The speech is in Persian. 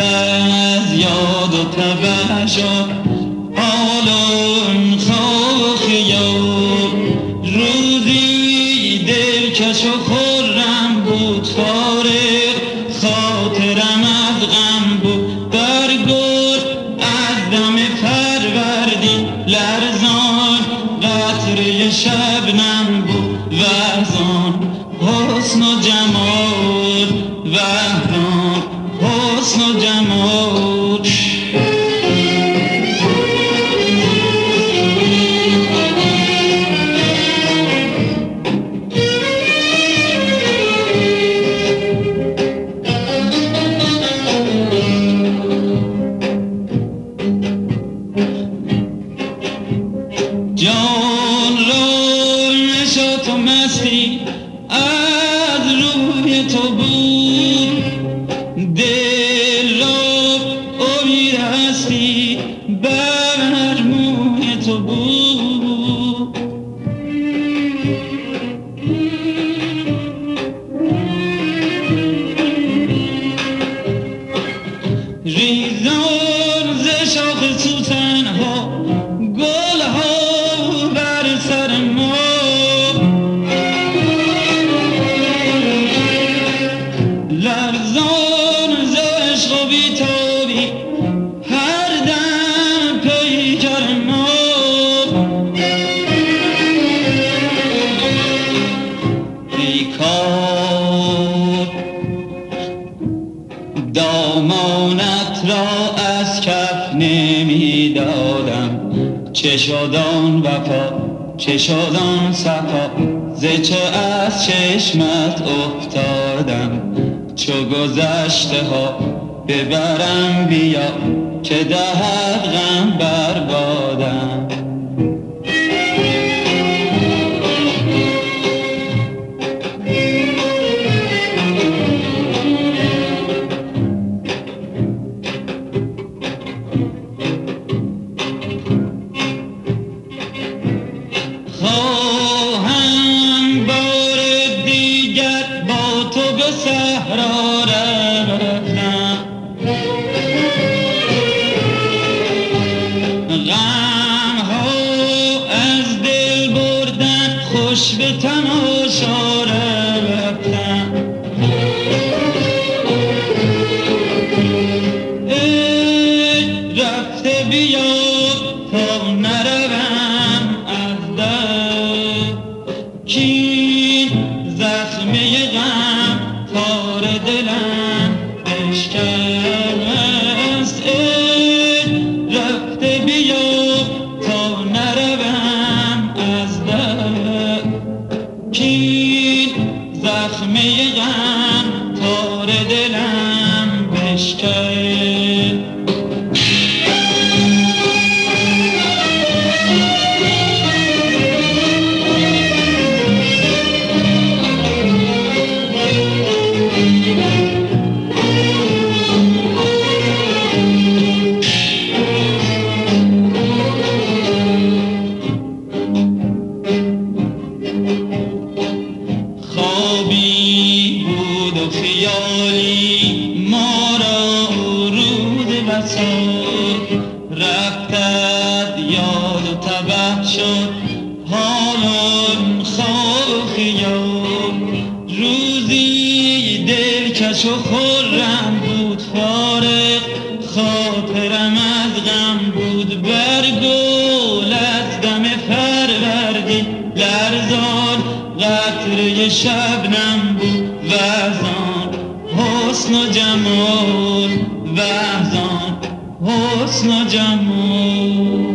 از یاد و تبه شد حالم خاخیار. روزی دلکش و خرم بود فارغ خاطرم از غم بود. برگل از دم فروردین لرزان قطره شبنم بود. وحزان حسن و جمال وحزان حسن و جمال. جان را نشاط و مستی از روی تو بود. دل را امید هستی بر موی تو بود. ریزان ز شاخ سوسن ها گل ها بر سر ما. لرزان ز عشق و بی‌تابی هر دم پیکر ما. بیکار دامانت را از کف نمی دادم. چه شد آن وفا چه شد آن صفا ز چه از چشمت افتادم. چو گذشته ها ببرم بیا که دهد غم بربادم. خواهم بار دیگر با تو به صحرا رفتم. غم ها از دل بردن خوش به تماشا رفتم. ای رفته بیا تا نروم از در. کین زخمه غم تار دلم بشکست. ای رفته بیا تا نروم از در. کین زخمه غم تار دلم بشکست. خوابی بود و خیالی ما را رود بساط. رفتد یاد و تبه شد حالم خاخیار. روزی دلکش و خرم بود فارغ خاطرم از غم بود. برگل از دم فروردین لرزان قطره شبنم بود. وحزان حسن و جمال وحزان حسن و جمال.